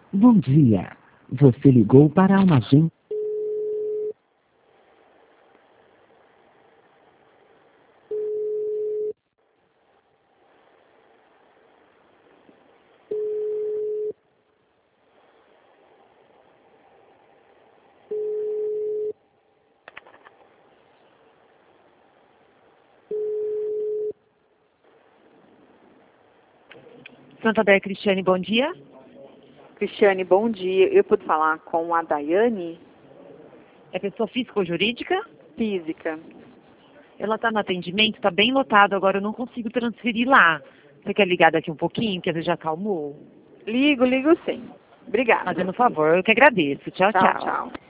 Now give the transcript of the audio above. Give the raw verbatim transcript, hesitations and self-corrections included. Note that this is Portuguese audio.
Bom dia. Você ligou para uma agência. Santander, Cristiane, bom dia. Cristiane, bom dia. Eu pude falar com a Daiane? É pessoa física ou jurídica? Física. Ela está no atendimento, está bem lotado, agora eu não consigo transferir lá. Você quer ligar daqui um pouquinho, que às vezes já acalmou? Ligo, ligo sim. Obrigada. Fazendo um favor, eu que agradeço. Tchau, Tchau, tchau. tchau.